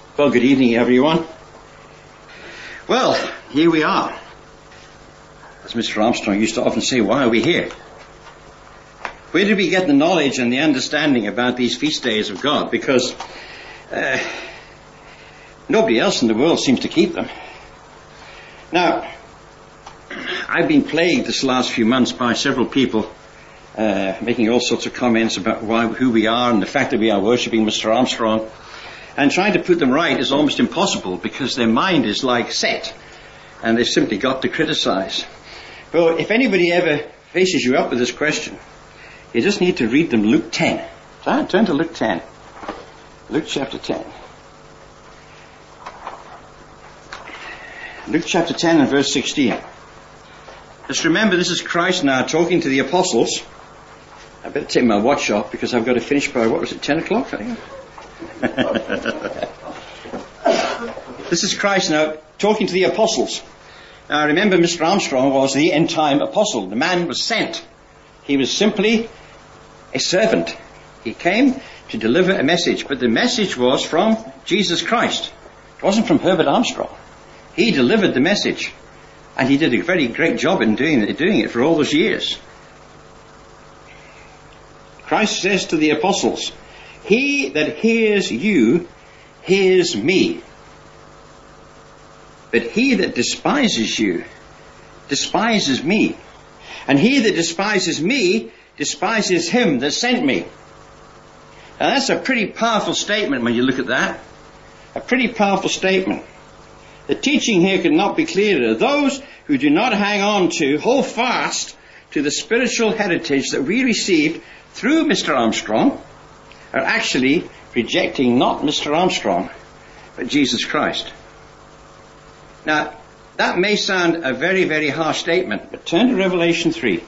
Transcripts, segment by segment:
Well, good evening, everyone. Well, here we are. As Mr. Armstrong used to often say, why are we here? Where did we get the knowledge and the understanding about these feast days of God? Because nobody else in the world seems to keep them. Now, I've been plagued this last few months by several people making all sorts of comments about who we are and the fact that we are worshipping Mr. Armstrong. And trying to put them right is almost impossible because their mind is like set and they've simply got to criticize. But if anybody ever faces you up with this question, you just need to read them Luke 10. Turn to Luke 10. Luke chapter 10. Luke chapter 10 and verse 16. Just remember, this is Christ now talking to the apostles. I better take my watch off because I've got to finish by, 10 o'clock, I think. This is Christ now talking to the apostles. Now remember, Mr. Armstrong was the end time apostle. The man was sent. He was simply a servant. He came to deliver a message, but the message was from Jesus Christ. It wasn't from Herbert Armstrong. He delivered the message, and he did a very great job in doing it for all those years. Christ says to the apostles, "He that hears you, hears me. But he that despises you, despises me. And he that despises me, despises him that sent me." Now that's a pretty powerful statement when you look at that. A pretty powerful statement. The teaching here could not be clearer. Those who do not hang on to, hold fast to the spiritual heritage that we received through Mr. Armstrong, are actually rejecting not Mr. Armstrong, but Jesus Christ. Now, that may sound a very, very harsh statement, but turn to Revelation 3.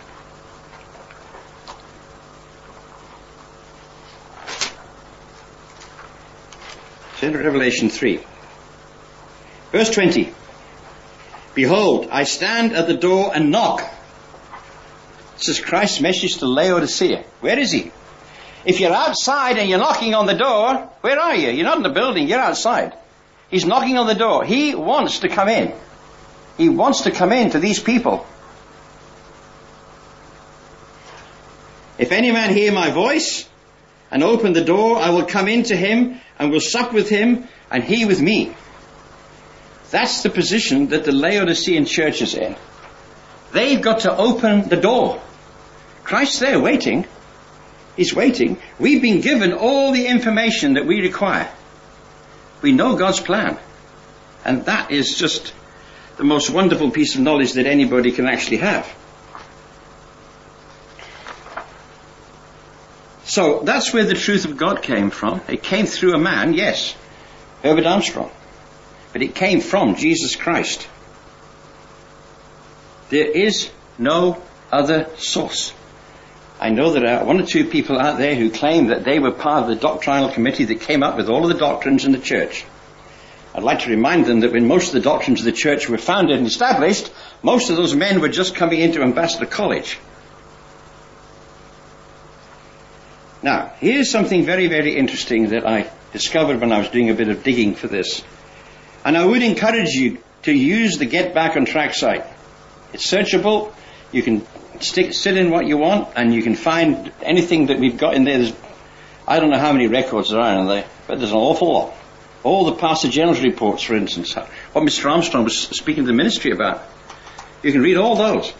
Turn to Revelation 3. Verse 20. "Behold, I stand at the door and knock." This is Christ's message to Laodicea. Where is he? If you're outside and you're knocking on the door, where are you? You're not in the building, you're outside. He's knocking on the door. He wants to come in. He wants to come in to these people. "If any man hear my voice and open the door, I will come in to him and will sup with him and he with me." That's the position that the Laodicean church is in. They've got to open the door. Christ's there waiting. He's waiting. We've been given all the information that we require. We know God's plan. And that is just the most wonderful piece of knowledge that anybody can actually have. So that's where the truth of God came from. It came through a man, yes, Herbert Armstrong. But it came from Jesus Christ. There is no other source. I know there are one or two people out there who claim that they were part of the doctrinal committee that came up with all of the doctrines in the church. I'd like to remind them that when most of the doctrines of the church were founded and established, most of those men were just coming into Ambassador College. Now, here's something very, very interesting that I discovered when I was doing a bit of digging for this. And I would encourage you to use the Get Back on Track site. It's searchable. You can sit in what you want, and you can find anything that we've got in there. I don't know how many records there are in there, but there's an awful lot. All the Pastor General's reports, for instance, what Mr. Armstrong was speaking to the ministry about. You can read all those.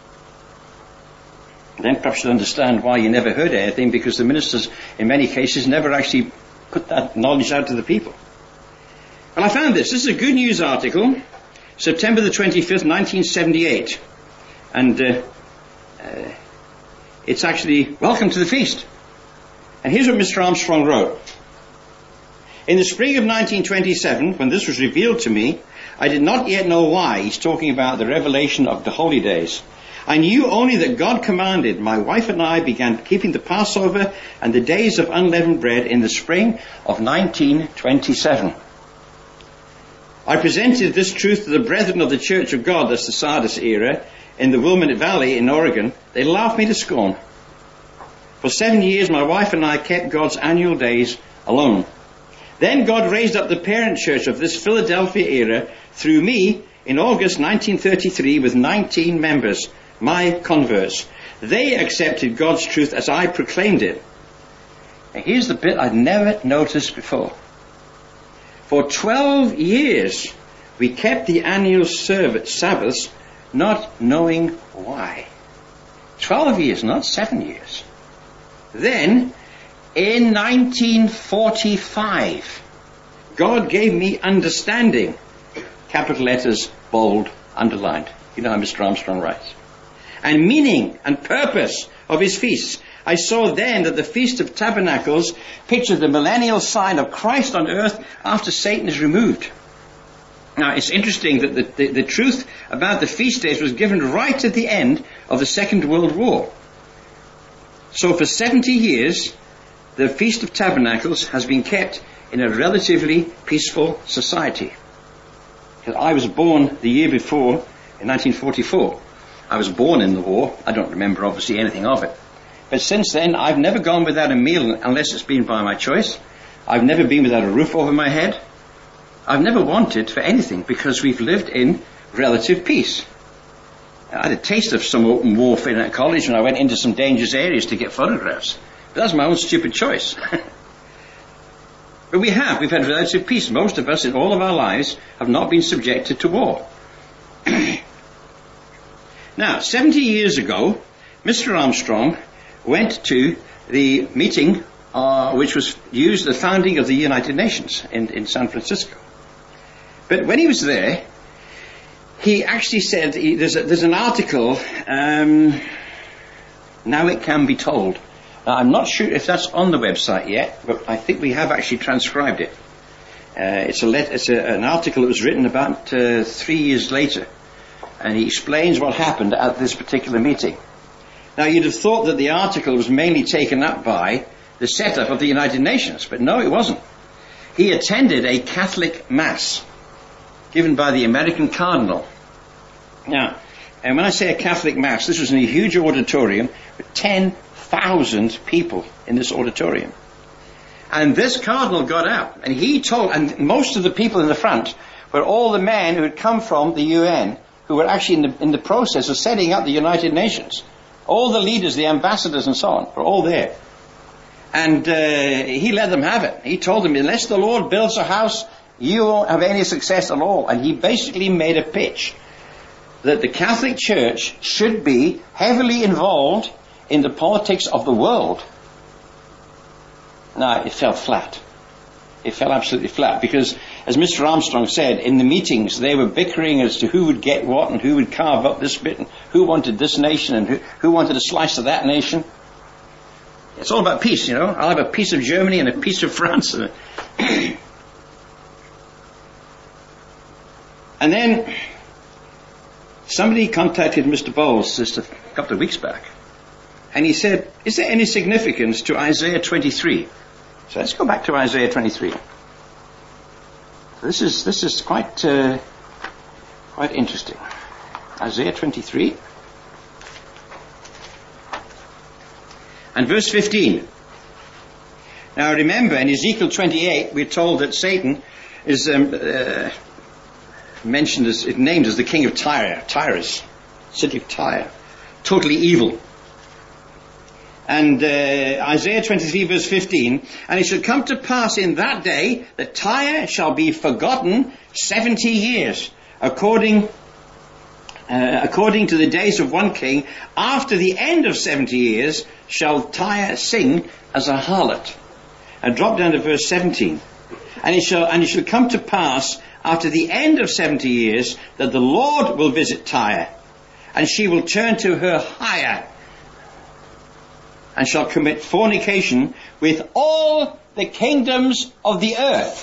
Then perhaps you'll understand why you never heard anything, because the ministers, in many cases, never actually put that knowledge out to the people. Well, I found this. This is a Good News article, September the 25th, 1978. And it's actually, "Welcome to the Feast." And here's what Mr. Armstrong wrote. "In the spring of 1927, when this was revealed to me, I did not yet know why." He's talking about the revelation of the holy days. "I knew only that God commanded. My wife and I began keeping the Passover and the days of unleavened bread in the spring of 1927. I presented this truth to the brethren of the Church of God," that's the Sardis era, "in the Willamette Valley in Oregon. They laughed me to scorn. For 7 years, my wife and I kept God's annual days alone. Then God raised up the parent church of this Philadelphia era through me in August 1933 with 19 members, my converts. They accepted God's truth as I proclaimed it. And here's the bit I'd never noticed before. For 12 years, we kept the annual Sabbaths, not knowing why. 12 years, not 7 years. Then, in 1945, God gave me understanding. Capital letters, bold, underlined. You know how Mr. Armstrong writes. And meaning and purpose of his feasts. I saw then that the Feast of Tabernacles pictured the millennial sign of Christ on earth after Satan is removed. Now, it's interesting that the truth about the feast days was given right at the end of the Second World War. So for 70 years, the Feast of Tabernacles has been kept in a relatively peaceful society. I was born the year before, in 1944. I was born in the war. I don't remember, obviously, anything of it. But since then, I've never gone without a meal unless it's been by my choice. I've never been without a roof over my head. I've never wanted for anything because we've lived in relative peace. I had a taste of some open warfare at college when I went into some dangerous areas to get photographs. But that's my own stupid choice. But we've had relative peace. Most of us in all of our lives have not been subjected to war. Now, 70 years ago, Mr. Armstrong went to the meeting which was used the founding of the United Nations in San Francisco. But when he was there, he actually said, there's an article, Now It Can Be Told. Now, I'm not sure if that's on the website yet, but I think we have actually transcribed it. It's an article that was written about 3 years later, and he explains what happened at this particular meeting. Now, you'd have thought that the article was mainly taken up by the setup of the United Nations, but no, it wasn't. He attended a Catholic Mass given by the American Cardinal. Now, and when I say a Catholic Mass, this was in a huge auditorium with 10,000 people in this auditorium. And this Cardinal got out, and he told, and most of the people in the front were all the men who had come from the UN, who were actually in the process of setting up the United Nations. All the leaders, the ambassadors and so on, were all there. And he let them have it. He told them, unless the Lord builds a house, you won't have any success at all. And he basically made a pitch that the Catholic Church should be heavily involved in the politics of the world. Now, it fell flat. It fell absolutely flat because, as Mr. Armstrong said, in the meetings they were bickering as to who would get what and who would carve up this bit and who wanted this nation and who wanted a slice of that nation. It's all about peace, you know. I'll have a piece of Germany and a piece of France. And then somebody contacted Mr. Bowles just a couple of weeks back, and he said, is there any significance to Isaiah 23? So let's go back to Isaiah 23. This is quite interesting. Isaiah 23 and verse 15. Now remember, in Ezekiel 28, we're told that Satan is named as the king of Tyre, Tyrus, city of Tyre, totally evil. And Isaiah 23 verse 15, and it shall come to pass in that day that Tyre shall be forgotten 70 years, according to the days of one king. After the end of 70 years shall Tyre sing as a harlot. And drop down to verse 17. And it shall come to pass after the end of 70 years that the Lord will visit Tyre, and she will turn to her hire, and shall commit fornication with all the kingdoms of the earth.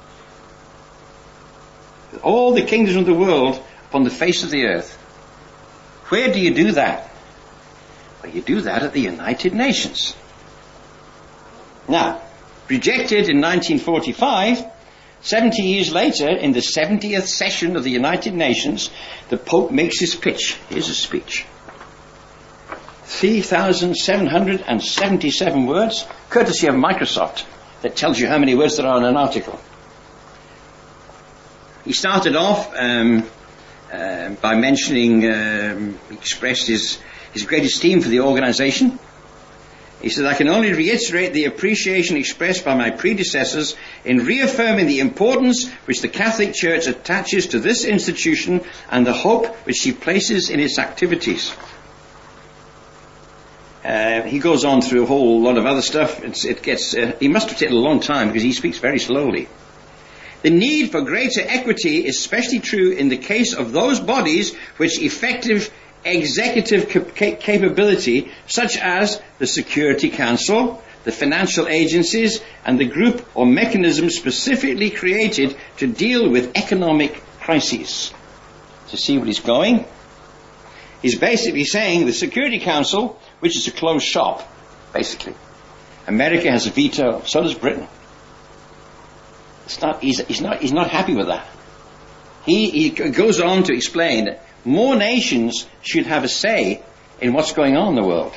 All the kingdoms of the world upon the face of the earth. Where do you do that? Well, you do that at the United Nations. Now, rejected in 1945, 70 years later, in the 70th session of the United Nations, the Pope makes his pitch. Here's his speech. 3,777 words, courtesy of Microsoft. that tells you how many words there are in an article. He started off by mentioning, he expressed his great esteem for the organization. He said, I can only reiterate the appreciation expressed by my predecessors in reaffirming the importance which the Catholic Church attaches to this institution and the hope which she places in its activities. He goes on through a whole lot of other stuff. He must have taken a long time because he speaks very slowly. The need for greater equity is especially true in the case of those bodies which effective executive capability, such as the Security Council, the financial agencies, and the group or mechanism specifically created to deal with economic crises. To see what he's going? He's basically saying the Security Council, which is a closed shop, basically. America has a veto, so does Britain. He's not happy with that. He goes on to explain that more nations should have a say in what's going on in the world.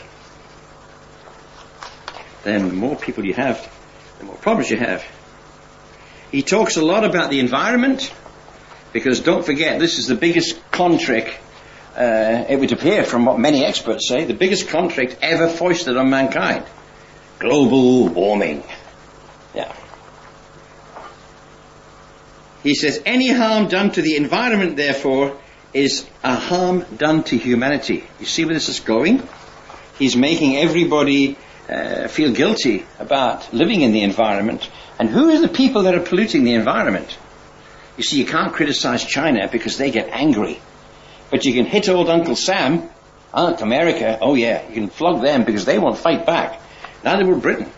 Then the more people you have, the more problems you have. He talks a lot about the environment, because don't forget, this is the biggest contract, it would appear from what many experts say, the biggest contract ever foisted on mankind. Global warming. Yeah. He says, any harm done to the environment, therefore, is a harm done to humanity. You see where this is going? He's making everybody feel guilty about living in the environment. And who are the people that are polluting the environment? You see, you can't criticize China because they get angry. But you can hit old Uncle Sam, Aunt America, oh yeah, you can flog them because they won't fight back. Neither will Britain.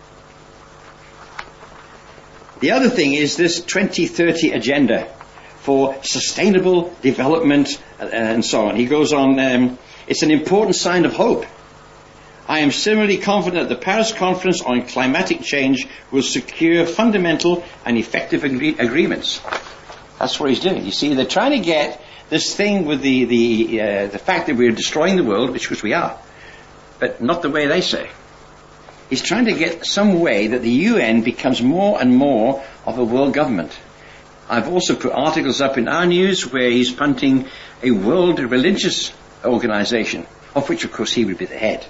The other thing is this 2030 agenda for sustainable development and so on. He goes on, it's an important sign of hope. I am similarly confident that the Paris Conference on Climatic Change will secure fundamental and effective agreements. That's what he's doing. You see, they're trying to get this thing with the fact that we're destroying the world, which we are, but not the way they say. He's trying to get some way that the UN becomes more and more of a world government. I've also put articles up in our news where he's punting a world religious organization, of which, of course, he would be the head.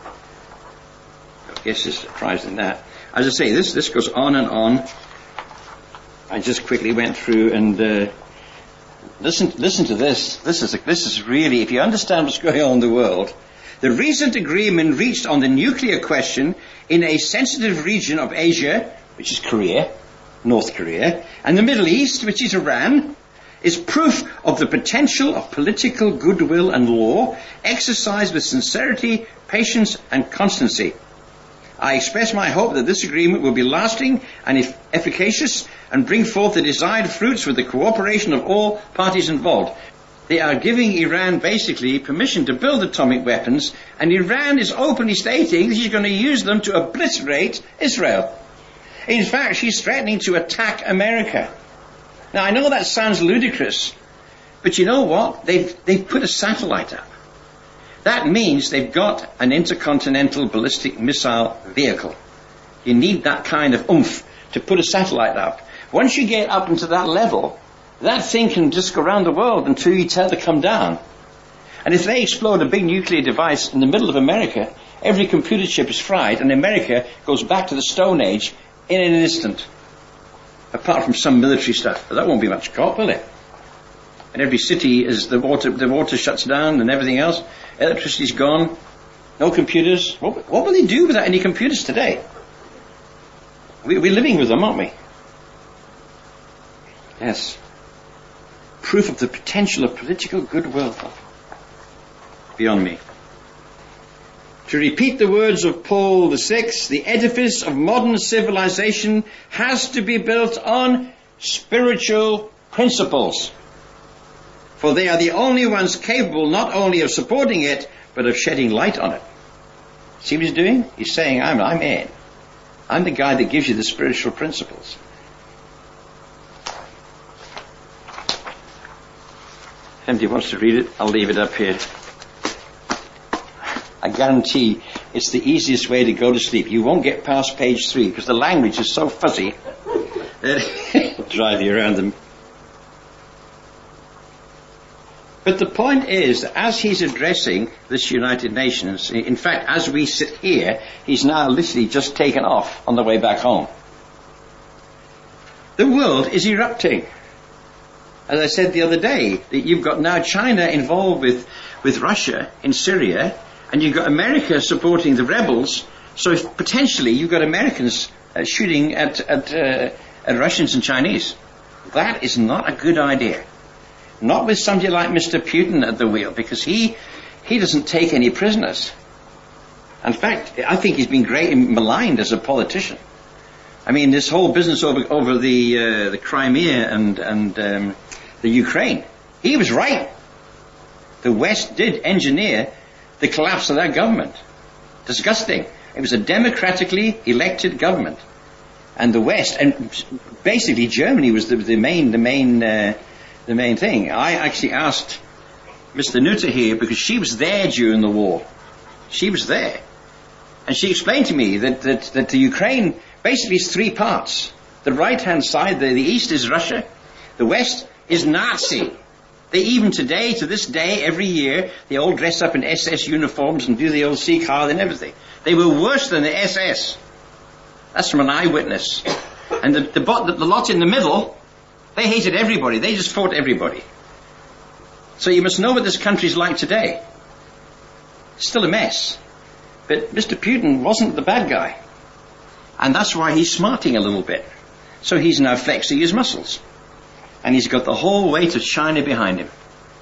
I guess there's a surprise in that. As I say, this goes on and on. I just quickly went through and listen to this. This is really, if you understand what's going on in the world, the recent agreement reached on the nuclear question in a sensitive region of Asia, which is Korea, North Korea, and the Middle East, which is Iran, is proof of the potential of political goodwill and law exercised with sincerity, patience, and constancy. I express my hope that this agreement will be lasting and efficacious and bring forth the desired fruits with the cooperation of all parties involved. They are giving Iran basically permission to build atomic weapons, and Iran is openly stating that she's going to use them to obliterate Israel. In fact, she's threatening to attack America. Now, I know that sounds ludicrous, but you know what? They've put a satellite up. That means they've got an intercontinental ballistic missile vehicle. You need that kind of oomph to put a satellite up. Once you get up into that level, that thing can just go around the world until you tell it to come down. And if they explode a big nuclear device in the middle of America, every computer chip is fried, and America goes back to the Stone Age in an instant. Apart from some military stuff. But that won't be much caught, will it? And every city, as the water shuts down and everything else, electricity's gone, no computers. What will they do without any computers today? We're living with them, aren't we? Yes. Proof of the potential of political goodwill. Beyond me. To repeat the words of Paul VI, the edifice of modern civilization has to be built on spiritual principles. For they are the only ones capable not only of supporting it, but of shedding light on it. See what he's doing? He's saying, I'm in. I'm the guy that gives you the spiritual principles. If anybody wants to read it, I'll leave it up here. I guarantee it's the easiest way to go to sleep. You won't get past page 3 because the language is so fuzzy that it'll drive you around them. But the point is that as he's addressing this United Nations, in fact, as we sit here, he's now literally just taken off on the way back home. The world is erupting. As I said the other day, that you've got now China involved with Russia in Syria, and you've got America supporting the rebels, so potentially you've got Americans shooting at Russians and Chinese. That is not a good idea. Not with somebody like Mr. Putin at the wheel, because he doesn't take any prisoners. In fact, I think he's been greatly maligned as a politician. I mean, this whole business over the Crimea and the Ukraine, he was right. The West did engineer the collapse of that government. Disgusting. It was a democratically elected government, and the West, and basically Germany was the main thing. I actually asked Mr. Nutter here because she was there during the war. She was there. And she explained to me that the Ukraine basically is 3 parts. The right-hand side, the east is Russia. The west is Nazi. They even today, to this day, every year, they all dress up in SS uniforms and do the old sea card and everything. They were worse than the SS. That's from an eyewitness. And the lot in the middle, they hated everybody. They just fought everybody. So you must know what this country's like today. It's still a mess. But Mr. Putin wasn't the bad guy. And that's why he's smarting a little bit. So he's now flexing his muscles. And he's got the whole weight of China behind him.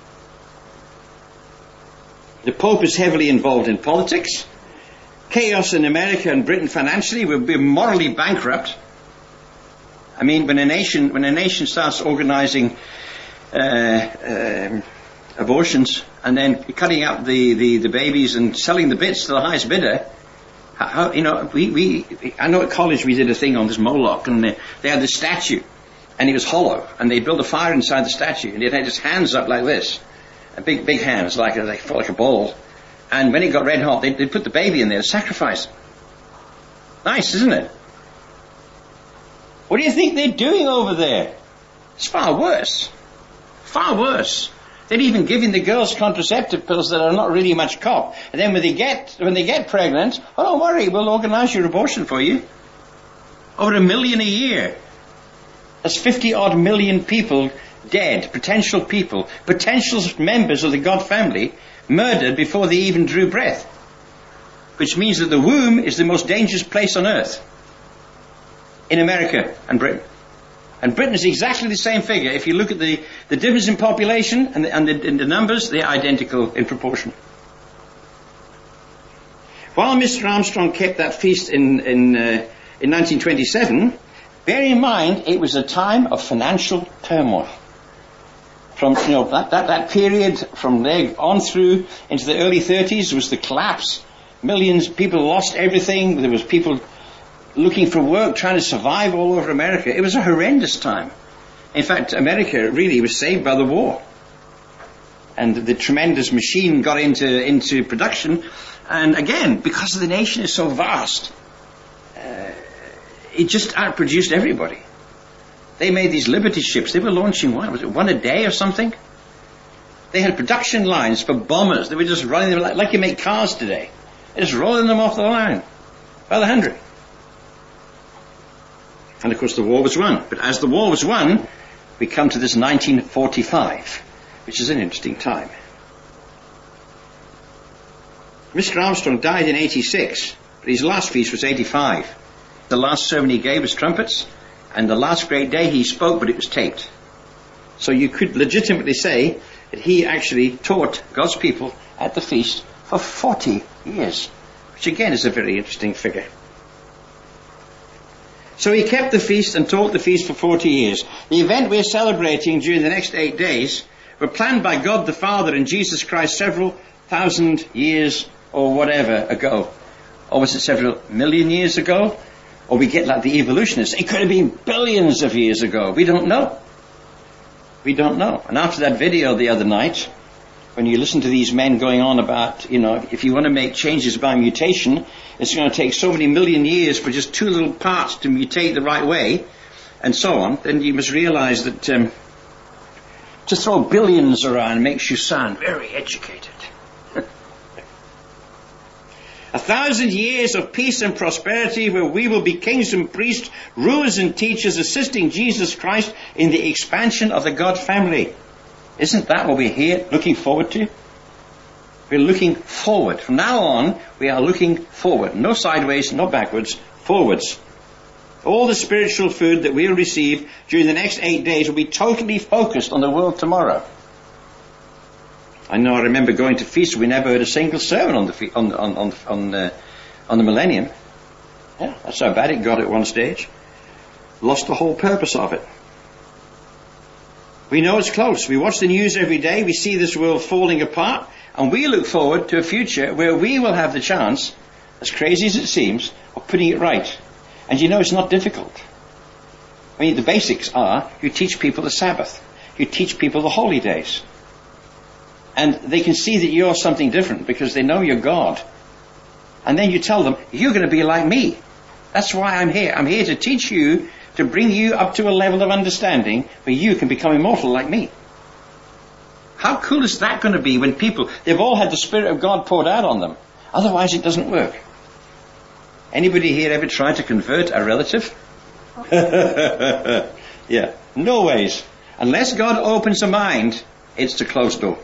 The Pope is heavily involved in politics. Chaos in America and Britain financially will be morally bankrupt. I mean, when a nation starts organizing abortions and then cutting up the babies and selling the bits to the highest bidder, I know at college we did a thing on this Moloch, and they had this statue, and it was hollow, and they built a fire inside the statue, and it had its hands up like this, big hands, like a ball, and when it got red hot, they'd put the baby in there to sacrifice. Nice, isn't it? What do you think they're doing over there? It's far worse. Far worse. They're even giving the girls contraceptive pills that are not really much cop. And then when they get pregnant, oh, don't worry, we'll organize your abortion for you. Over 1 million a year. That's 50-odd million people dead, potential people, potential members of the God family, murdered before they even drew breath. Which means that the womb is the most dangerous place on earth. In America and Britain. And Britain is exactly the same figure. If you look at the difference in population and the numbers, they're identical in proportion. While Mr. Armstrong kept that feast in 1927, bear in mind it was a time of financial turmoil. From that period from there on through into the early 30s was the collapse. Millions of people lost everything. There was people looking for work, trying to survive all over America. It was a horrendous time. In fact, America really was saved by the war. And the tremendous machine got into production. And again, because the nation is so vast, it just outproduced everybody. They made these Liberty ships. They were launching, one a day or something? They had production lines for bombers. They were just running them like you make cars today. They're just rolling them off the line by the hundred. And of course the war was won. But as the war was won, we come to this 1945, which is an interesting time. Mr. Armstrong died in 86, but his last feast was 85. The last sermon he gave was trumpets, and the last great day he spoke, but it was taped. So you could legitimately say that he actually taught God's people at the feast for 40 years, which again is a very interesting figure. So he kept the feast and taught the feast for 40 years. The event we're celebrating during the next 8 days were planned by God the Father and Jesus Christ several thousand years or whatever ago. Or was it several million years ago? Or we get like the evolutionists. It could have been billions of years ago. We don't know. We don't know. And after that video the other night, when you listen to these men going on about, if you want to make changes by mutation, it's going to take so many million years for just two little parts to mutate the right way, and so on, then you must realize that to throw billions around makes you sound very educated. 1,000 years of peace and prosperity where we will be kings and priests, rulers and teachers, assisting Jesus Christ in the expansion of the God family. Isn't that what we're here looking forward to? We're looking forward. From now on, we are looking forward. No sideways, no backwards, forwards. All the spiritual food that we'll receive during the next 8 days will be totally focused on the world tomorrow. I remember going to feasts, we never heard a single sermon on the millennium. Yeah, that's how bad it got at one stage. Lost the whole purpose of it. We know it's close. We watch the news every day. We see this world falling apart. And we look forward to a future where we will have the chance, as crazy as it seems, of putting it right. And it's not difficult. The basics are, you teach people the Sabbath. You teach people the holy days. And they can see that you're something different because they know you're God. And then you tell them, you're going to be like me. That's why I'm here. I'm here to teach you, to bring you up to a level of understanding where you can become immortal like me. How cool is that going to be when they've all had the Spirit of God poured out on them. Otherwise it doesn't work. Anybody here ever tried to convert a relative? Yeah, no ways. Unless God opens a mind, it's the closed door.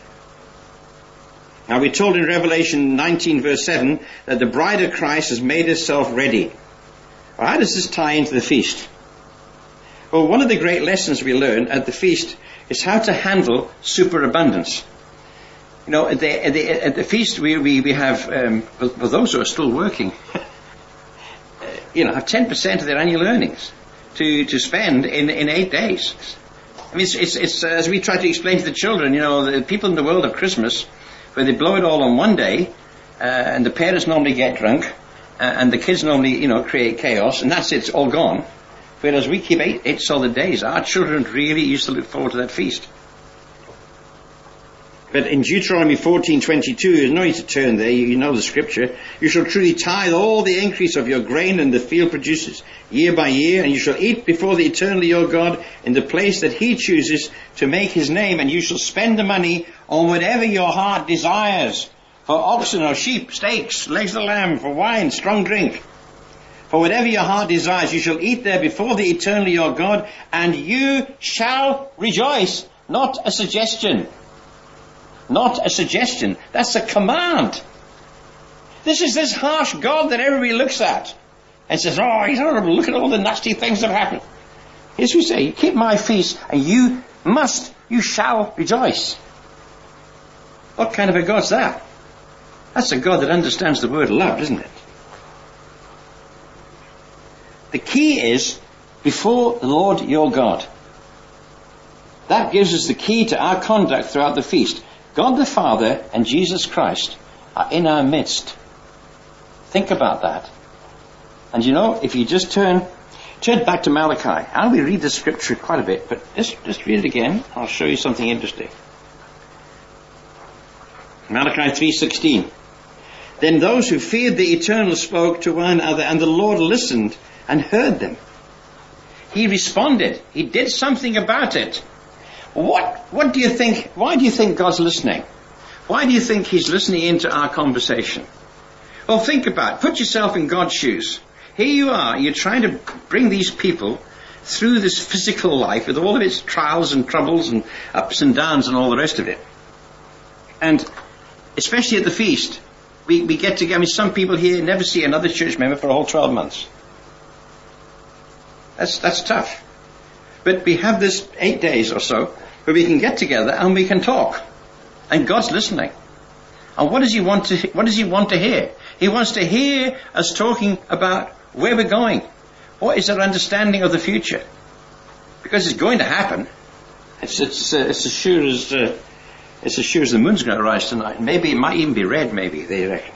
Now we're told in Revelation 19 verse 7 that the bride of Christ has made herself ready. Well, how does this tie into the feast? Well, one of the great lessons we learn at the feast is how to handle superabundance. At the feast we have, for those who are still working, have 10% of their annual earnings to spend in 8 days. It's as we try to explain to the children, the people in the world of Christmas, where they blow it all on one day, and the parents normally get drunk, and the kids normally, create chaos, and that's it, it's all gone. Whereas we keep 8 solid days. Our children really used to look forward to that feast. But in Deuteronomy 14:22, there's no need to turn there, you know the scripture. You shall truly tithe all the increase of your grain and the field produces, year by year, and you shall eat before the eternal your God in the place that he chooses to make his name, and you shall spend the money on whatever your heart desires, for oxen or sheep, steaks, legs of lamb, for wine, strong drink. For whatever your heart desires, you shall eat there before the eternal your God, and you shall rejoice. Not a suggestion. Not a suggestion. That's a command. This is this harsh God that everybody looks at and says, oh, he's horrible. Look at all the nasty things that happen. Here's what we say, keep my feast and you shall rejoice. What kind of a God's that? That's a God that understands the word love, isn't it? The key is before the Lord your God. That gives us the key to our conduct throughout the feast. God the Father and Jesus Christ are in our midst. Think about that. And if you just turn back to Malachi. I'll read the scripture quite a bit, but just read it again. I'll show you something interesting. Malachi 3:16. Then those who feared the Eternal spoke to one another, and the Lord listened and heard them. He responded. He did something about it. What do you think? Why do you think God's listening? Why do you think he's listening into our conversation? Well, think about it. Put yourself in God's shoes. Here you are. You're trying to bring these people through this physical life with all of its trials and troubles and ups and downs and all the rest of it. And especially at the feast, we get together. Some people here never see another church member for a whole 12 months. That's tough. But we have this 8 days or so where we can get together and we can talk. And God's listening. And what does he want to hear? He wants to hear us talking about where we're going. What is our understanding of the future? Because it's going to happen. It's as sure as the moon's going to rise tonight. Maybe it might even be red, maybe, they reckon.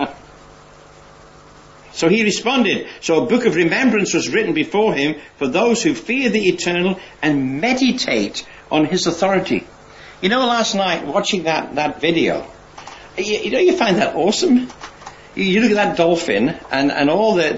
So he responded. So a book of remembrance was written before him for those who fear the Eternal and meditate on his authority. You know, last night, watching that video, you find that awesome? You look at that dolphin, and all the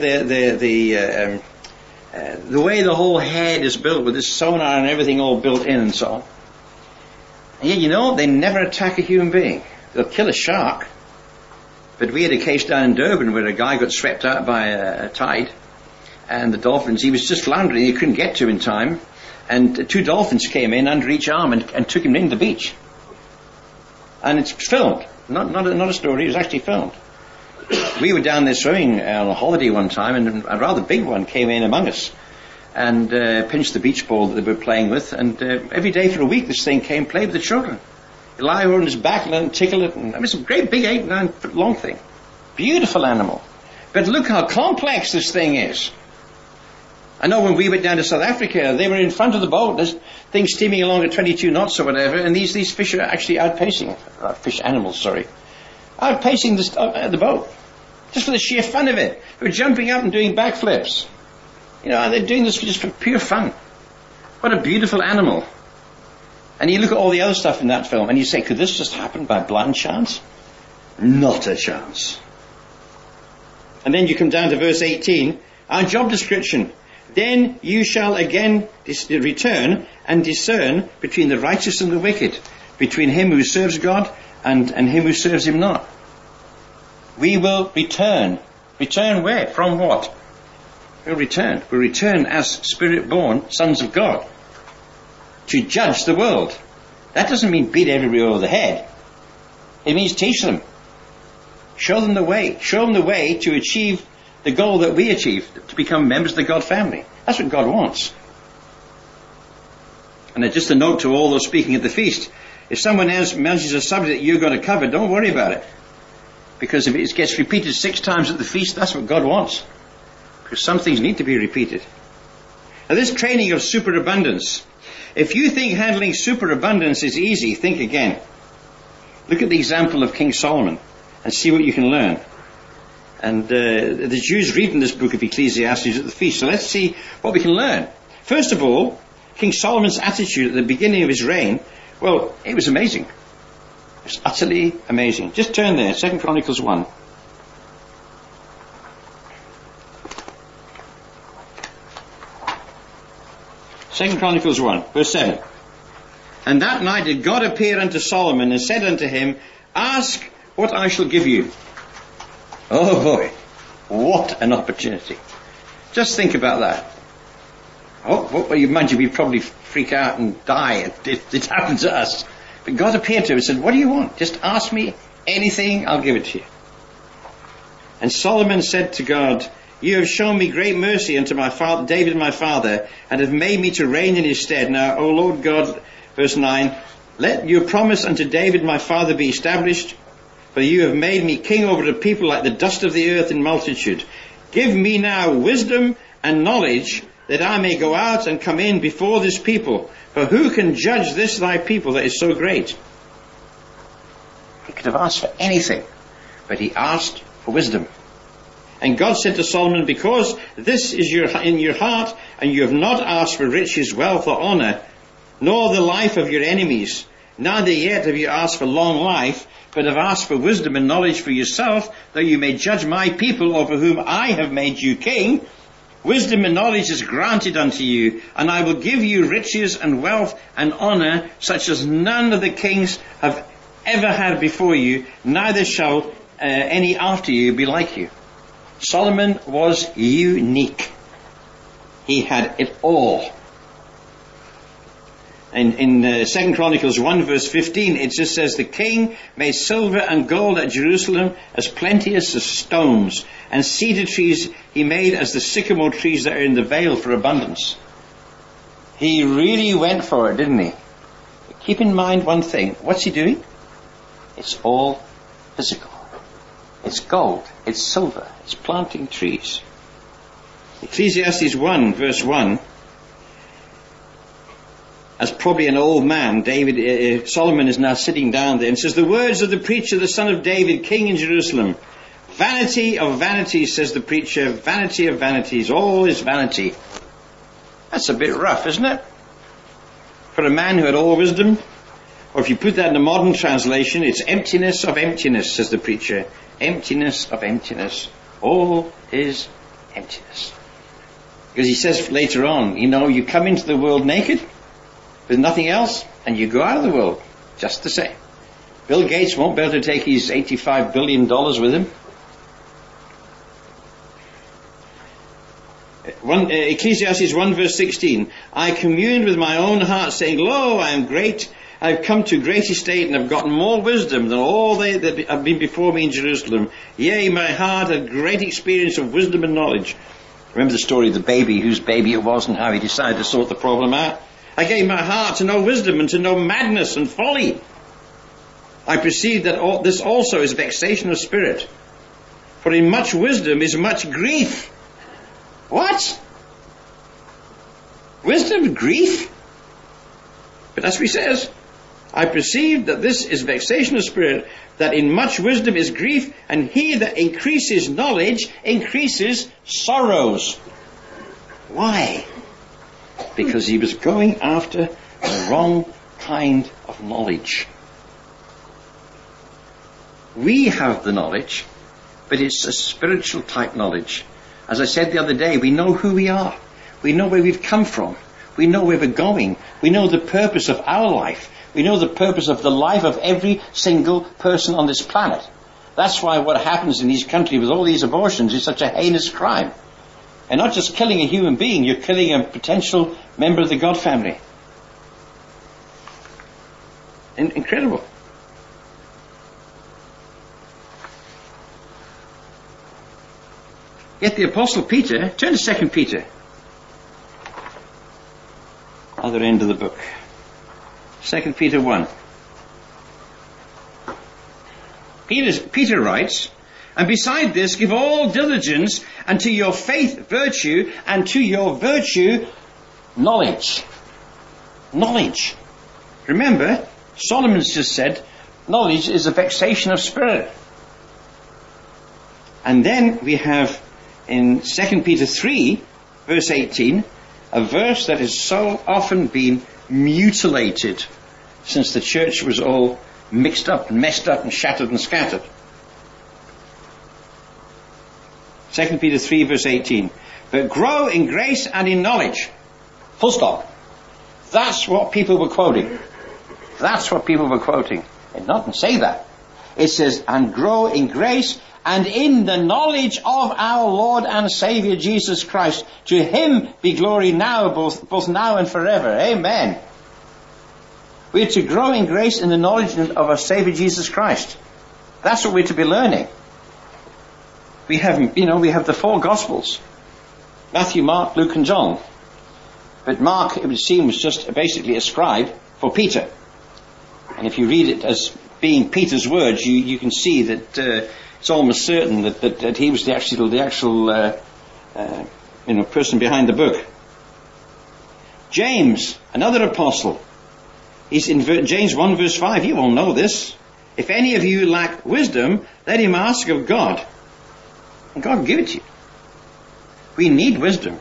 way the whole head is built, with this sonar and everything all built in and so on. And yet, you know, they never attack a human being. They'll kill a shark. But we had a case down in Durban where a guy got swept out by a tide, and the dolphins, he was just floundering, he couldn't get to him in time, and 2 dolphins came in under each arm and took him in the beach. And it's filmed, not a story, it was actually filmed. We were down there swimming on a holiday one time, and a rather big one came in among us and pinched the beach ball that they were playing with, and every day for a week this thing came, played with the children. You lie over on his back and tickle it, and it's a great big 8-9 foot long thing. Beautiful animal. But look how complex this thing is. I know when we went down to South Africa, they were in front of the boat, there's things steaming along at 22 knots or whatever, and these fish are actually outpacing, outpacing the boat. Just for the sheer fun of it. They were jumping up and doing backflips. You know, they're doing this just for pure fun. What a beautiful animal. And you look at all the other stuff in that film, and you say, could this just happen by blind chance? Not a chance. And then you come down to verse 18, our job description. Then you shall again return and discern between the righteous and the wicked, between him who serves God and him who serves him not. We will return. Return where? From what? We'll return. We'll return as spirit-born sons of God to judge the world. That doesn't mean beat everybody over the head. It means teach them. Show them the way. Show them the way to achieve the goal that we achieve, to become members of the God family. That's what God wants. And just a note to all those speaking at the feast, if someone else mentions a subject that you're going to cover, don't worry about it. Because if it gets repeated 6 times at the feast, that's what God wants. Because some things need to be repeated. Now this training of superabundance, if you think handling superabundance is easy, think again. Look at the example of King Solomon and see what you can learn. And the Jews reading this book of Ecclesiastes at the feast. So let's see what we can learn. First of all, King Solomon's attitude at the beginning of his reign, well, it was amazing. It was utterly amazing. Just turn there, 2 Chronicles 1. Second Chronicles 1, verse 7. And that night did God appear unto Solomon and said unto him, ask what I shall give you. Oh boy, what an opportunity. Just think about that. Oh, you imagine we'd probably freak out and die if it happened to us. But God appeared to him and said, what do you want? Just ask me anything, I'll give it to you. And Solomon said to God, you have shown me great mercy unto my father, David my father, and have made me to reign in his stead. Now, O Lord God, verse 9, let your promise unto David my father be established, for you have made me king over the people like the dust of the earth in multitude. Give me now wisdom and knowledge, that I may go out and come in before this people. For who can judge this thy people that is so great? He could have asked for anything, but he asked for wisdom. And God said to Solomon, because this is in your heart, and you have not asked for riches, wealth, or honor, nor the life of your enemies, neither yet have you asked for long life, but have asked for wisdom and knowledge for yourself, that you may judge my people over whom I have made you king. Wisdom and knowledge is granted unto you, and I will give you riches and wealth and honor, such as none of the kings have ever had before you, neither shall any after you be like you. Solomon was unique. He had it all. And in 2 Chronicles 1 verse 15, it just says, the king made silver and gold at Jerusalem as plenteous as stones, and cedar trees he made as the sycamore trees that are in the vale for abundance. He really went for it, didn't he? But keep in mind one thing. What's he doing? It's all physical. It's gold. It's silver. It's planting trees. Ecclesiastes 1 verse 1. As probably an old man, Solomon is now sitting down there and says, the words of the preacher, the son of David, king in Jerusalem. Vanity of vanities, says the preacher, vanity of vanities, all is vanity. That's a bit rough, isn't it? For a man who had all wisdom, Or if you put that in the modern translation, it's emptiness of emptiness, says the preacher. Emptiness of emptiness. All is emptiness. Because he says later on, you come into the world naked, with nothing else, and you go out of the world just the same. Bill Gates won't be able to take his $85 billion with him. Ecclesiastes 1 verse 16. I communed with my own heart, saying, Lo, I am great. I have come to great estate, and have gotten more wisdom than all they that have been before me in Jerusalem. Yea, my heart had great experience of wisdom and knowledge. Remember the story of the baby, whose baby it was, and how he decided to sort the problem out? I gave my heart to know wisdom and to know madness and folly. I perceived that this also is vexation of spirit. For in much wisdom is much grief. What? Wisdom, grief? But that's what he says. I perceive that this is vexation of spirit, that in much wisdom is grief, and he that increases knowledge increases sorrows. Why? Because he was going after the wrong kind of knowledge. We have the knowledge, but it's a spiritual type knowledge. As I said the other day, we know who we are. We know where we've come from. We know where we're going. We know the purpose of our life. We know the purpose of the life of every single person on this planet. That's why what happens in these countries with all these abortions is such a heinous crime. And not just killing a human being, you're killing a potential member of the God family. Incredible. Yet the Apostle Peter, turn to 2 Peter. Other end of the book. 2 Peter 1. Peter writes, and beside this, give all diligence, and to your faith virtue, and to your virtue knowledge. Knowledge. Remember, Solomon's just said, knowledge is a vexation of spirit. And then we have in 2 Peter 3, verse 18, a verse that has so often been mutilated since the church was all mixed up and messed up and shattered and scattered. 2 Peter 3 verse 18. But grow in grace and in knowledge. Full stop. That's what people were quoting. That's what people were quoting. It doesn't say that. It says, and grow in grace and in the knowledge of our Lord and Saviour Jesus Christ. To him be glory now, both now and forever. Amen. We're to grow in grace in the knowledge of our Saviour Jesus Christ. That's what we're to be learning. We have the four Gospels. Matthew, Mark, Luke and John. But Mark, it would seem, was just basically a scribe for Peter. And if you read it as being Peter's words, you can see that it's almost certain that he was the actual person behind the book. James, another apostle. He's in James 1 verse 5. You all know this. If any of you lack wisdom, let him ask of God. And God will give it to you. We need wisdom.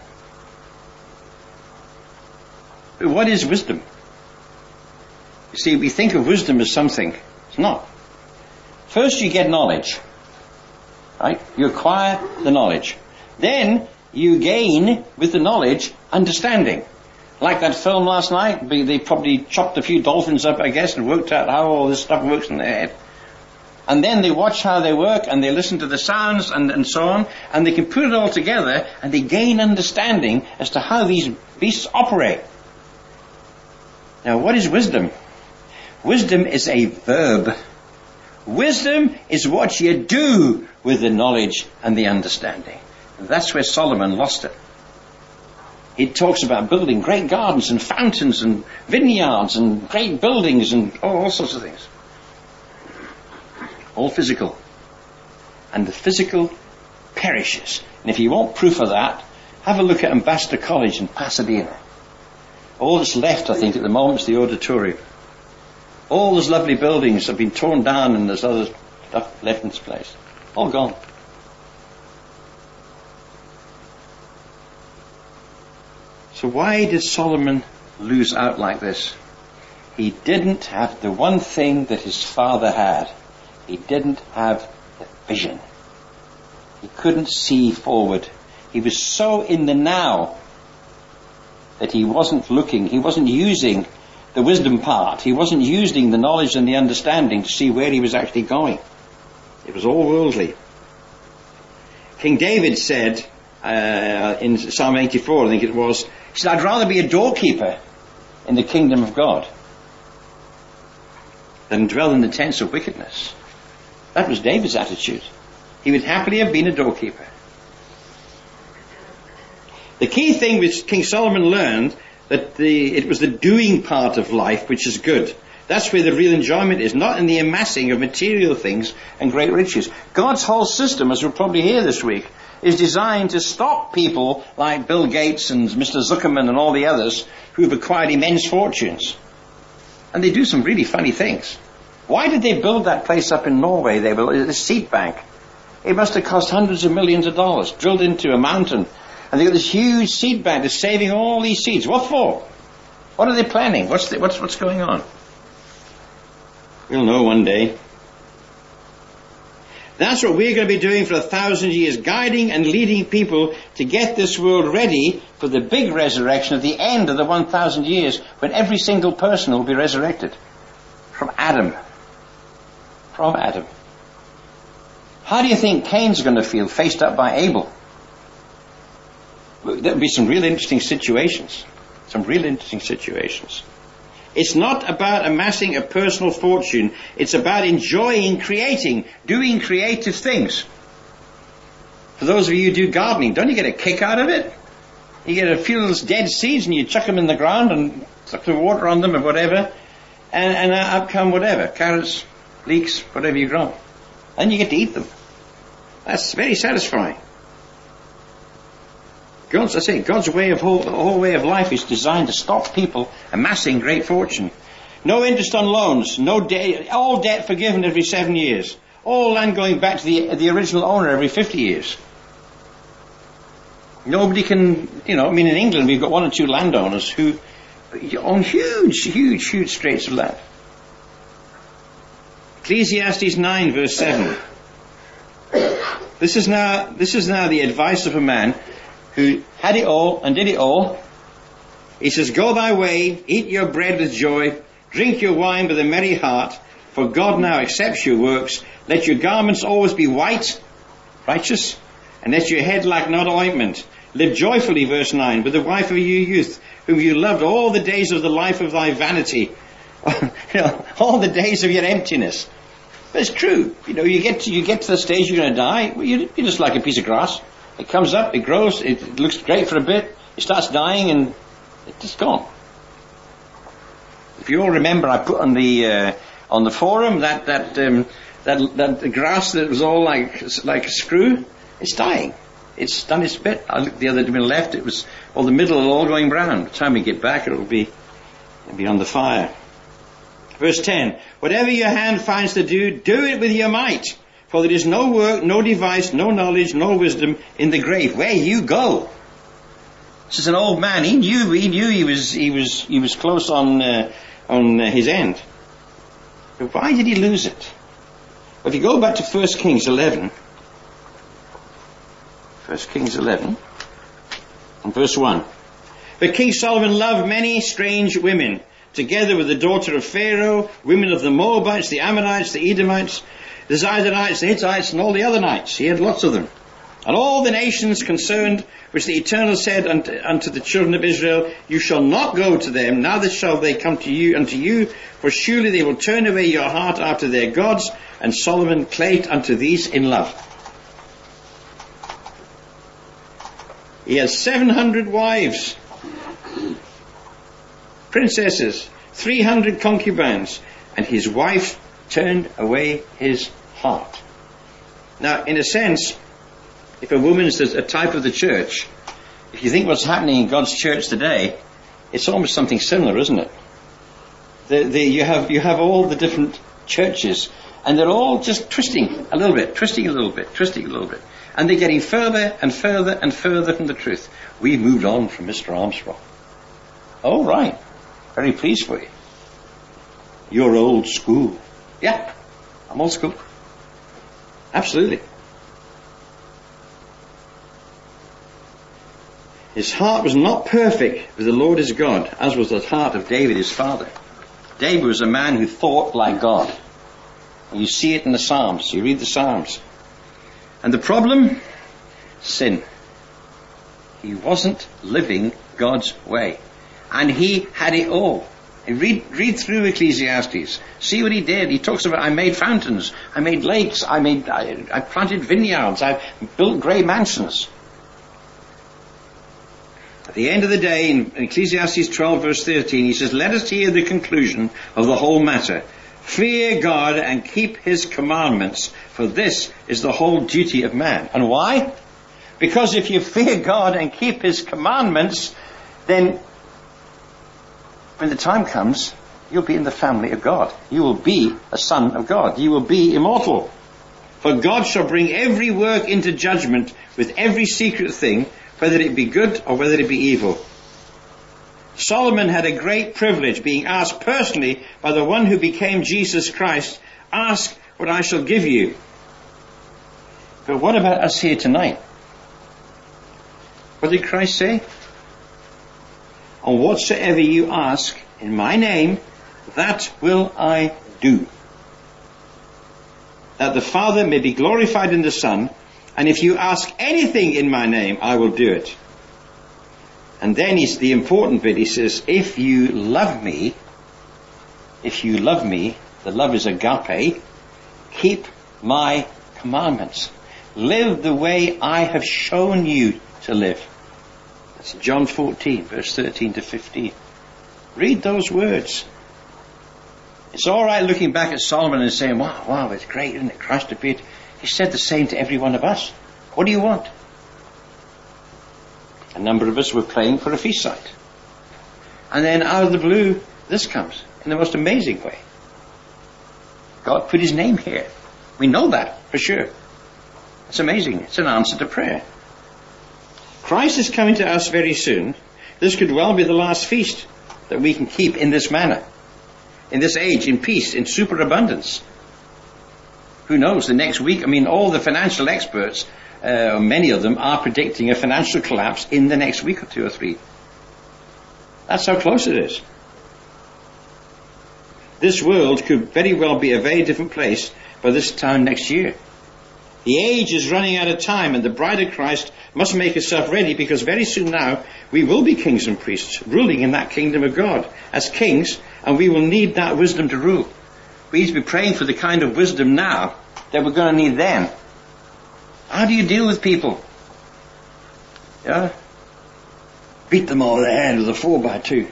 But what is wisdom? You see, we think of wisdom as something. It's not. First you get knowledge. Right? You acquire the knowledge. Then you gain, with the knowledge, understanding. Like that film last night, they probably chopped a few dolphins up, I guess, and worked out how all this stuff works in their head. And then they watch how they work, and they listen to the sounds, and so on, and they can put it all together, and they gain understanding as to how these beasts operate. Now, what is wisdom? Wisdom is a verb. Wisdom is what you do with the knowledge and the understanding. And that's where Solomon lost it. He talks about building great gardens and fountains and vineyards and great buildings and all sorts of things. All physical. And the physical perishes. And if you want proof of that, have a look at Ambassador College in Pasadena. All that's left, I think, at the moment is the auditorium. All those lovely buildings have been torn down and there's other stuff left in its place. All gone. So why did Solomon lose out like this? he didn't have the one thing that his father had. He didn't have the vision. He couldn't see forward. He was so in the now that he wasn't looking, he wasn't using the wisdom part. He wasn't using the knowledge and the understanding to see where he was actually going. It was all worldly. King David said in Psalm 84, I think it was, he said, I'd rather be a doorkeeper in the kingdom of God than dwell in the tents of wickedness. That was David's attitude. He would happily have been a doorkeeper. The key thing which King Solomon learned, that it was the doing part of life which is good. That's where the real enjoyment is, not in the amassing of material things and great riches. God's whole system, as we'll probably hear this week, is designed to stop people like Bill Gates and Mr. Zuckerman and all the others who've acquired immense fortunes. And they do some really funny things. Why did they build that place up in Norway? They built a seed bank. It must have cost hundreds of millions of dollars, drilled into a mountain. And they got this huge seed bank that's saving all these seeds. What for? What are they planning? What's going on? We'll know one day. That's what we're going to be doing for 1,000 years, guiding and leading people to get this world ready for the big resurrection at the end of the 1,000 years, when every single person will be resurrected. From Adam. From Adam. How do you think Cain's going to feel faced up by Abel? There'll be some real interesting situations. Some real interesting situations. It's not about amassing a personal fortune. It's about enjoying creating, doing creative things. For those of you who do gardening, don't you get a kick out of it? You get a few little dead seeds and you chuck them in the ground and suck the water on them or whatever, and out come whatever, carrots, leeks, whatever you grow. And you get to eat them. That's very satisfying. God's whole way of life is designed to stop people amassing great fortune. No interest on loans, all debt forgiven every 7 years, all land going back to the original owner every 50 years. Nobody can, in England we've got one or two landowners who own huge straits of land. Ecclesiastes 9 verse 7. This is now the advice of a man who had it all and did it all. He says, go thy way, eat your bread with joy, drink your wine with a merry heart, for God now accepts your works. Let your garments always be white, righteous, and let your head lack not ointment. Live joyfully, verse 9, with the wife of your youth, whom you loved all the days of the life of thy vanity, all the days of your emptiness. But it's true. You get to the stage you're going to die. You're just like a piece of grass. It comes up, it grows, it looks great for a bit, it starts dying, and it's just gone. If you all remember, I put on the forum that grass that was all like a screw, it's dying. It's done its bit. I looked the other to the left, it was all the middle all going brown. By the time we get back, it'll be on the fire. Verse 10. Whatever your hand finds to do, do it with your might. For there is no work, no device, no knowledge, no wisdom in the grave. Where you go. This is an old man. He knew he was close on his end. But why did he lose it? Well, if you go back to 1 Kings 11, 1 Kings 11, and verse 1. But King Solomon loved many strange women, together with the daughter of Pharaoh, women of the Moabites, the Ammonites, the Edomites, the Zidonites, the Hittites, and all the other nites. He had lots of them. And all the nations concerned, which the Eternal said unto the children of Israel, you shall not go to them, neither shall they come to you unto you, for surely they will turn away your heart after their gods. And Solomon clave unto these in love. He has 700 wives, princesses, 300 concubines, and his wife turned away his heart. Now, in a sense, if a woman's a type of the church, if you think what's happening in God's church today, it's almost something similar, isn't it? You have all the different churches, and they're all just twisting a little bit. And they're getting further and further and further from the truth. We've moved on from Mr. Armstrong. Oh, right. Very pleased for you. You're old school. Yeah, I'm old school. Absolutely. His heart was not perfect with the Lord his God, as was the heart of David his father. David was a man who thought like God. And you see it in the Psalms. You read the Psalms. And the problem? Sin. He wasn't living God's way. And he had it all. And read through Ecclesiastes. See what he did. He talks about, I made fountains, I made lakes, I planted vineyards, I built great mansions. At the end of the day, in Ecclesiastes 12 verse 13, he says, let us hear the conclusion of the whole matter. Fear God and keep his commandments, for this is the whole duty of man. And why? Because if you fear God and keep his commandments, then when the time comes, you'll be in the family of God. You will be a son of God. You will be immortal. For God shall bring every work into judgment with every secret thing, whether it be good or whether it be evil. Solomon had a great privilege, being asked personally by the one who became Jesus Christ, ask what I shall give you. But what about us here tonight? What did Christ say? And whatsoever you ask in my name, that will I do, that the Father may be glorified in the Son. And if you ask anything in my name, I will do it. And then the important bit, he says, if you love me, the love is agape, keep my commandments. Live the way I have shown you to live. That's John 14, verse 13 to 15. Read those words. It's all right looking back at Solomon and saying, wow, it's great, isn't it? Christ appeared. He said the same to every one of us. What do you want? A number of us were praying for a feast site. And then out of the blue, this comes in the most amazing way. God put his name here. We know that for sure. It's amazing. It's an answer to prayer. Christ is coming to us very soon. This could well be the last feast that we can keep in this manner, in this age, in peace, in superabundance. Who knows, the next week, all the financial experts, many of them are predicting a financial collapse in the next week or two or three. That's how close it is. This world could very well be a very different place by this time next year. The age is running out of time, and the bride of Christ must make herself ready, because very soon now we will be kings and priests, ruling in that kingdom of God as kings, and we will need that wisdom to rule. We need to be praying for the kind of wisdom now that we're going to need then. How do you deal with people? Yeah? Beat them over the head with a 4x2.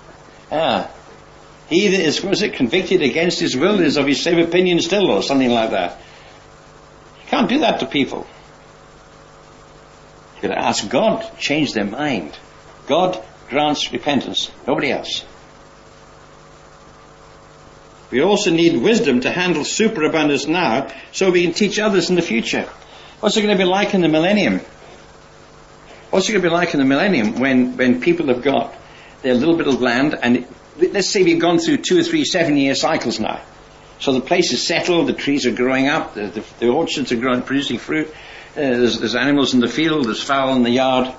He that is, convicted against his will is of his same opinion still, or something like that. You can't do that to people. You've got to ask God to change their mind. God grants repentance, nobody else. We also need wisdom to handle superabundance now, so we can teach others in the future. What's it going to be like in the millennium? What's it going to be like in the millennium when people have got their little bit of land, and let's say we've gone through 2 or 3 7-year cycles now. So the place is settled, the trees are growing up, the orchards are growing, producing fruit, there's animals in the field, there's fowl in the yard,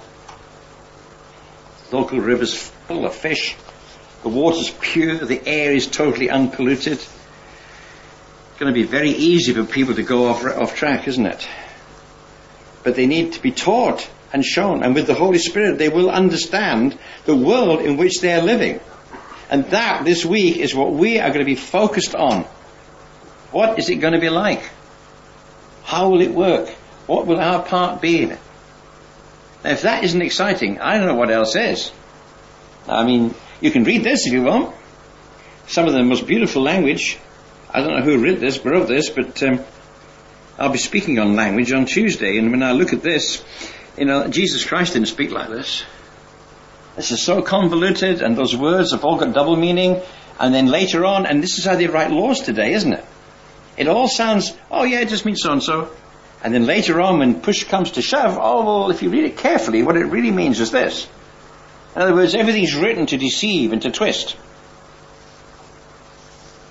local rivers full of fish. The water's pure, the air is totally unpolluted. It's going to be very easy for people to go off track, isn't it? But they need to be taught and shown, and with the Holy Spirit they will understand the world in which they are living. And that, this week, is what we are going to be focused on. What is it going to be like? How will it work? What will our part be in it? Now, if that isn't exciting, I don't know what else is. You can read this if you want. Some of the most beautiful language. I don't know who wrote this, but I'll be speaking on language on Tuesday, and when I look at this, Jesus Christ didn't speak like this. This is so convoluted, and those words have all got double meaning, and then later on, and this is how they write laws today, isn't it? It all sounds, it just means so-and-so. And then later on, when push comes to shove, if you read it carefully, what it really means is this. In other words, everything's written to deceive and to twist.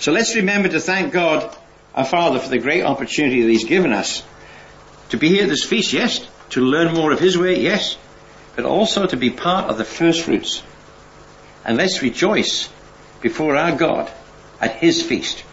So let's remember to thank God, our Father, for the great opportunity that He's given us to be here at this feast, yes, to learn more of His way, yes, but also to be part of the first fruits. And let's rejoice before our God at His feast.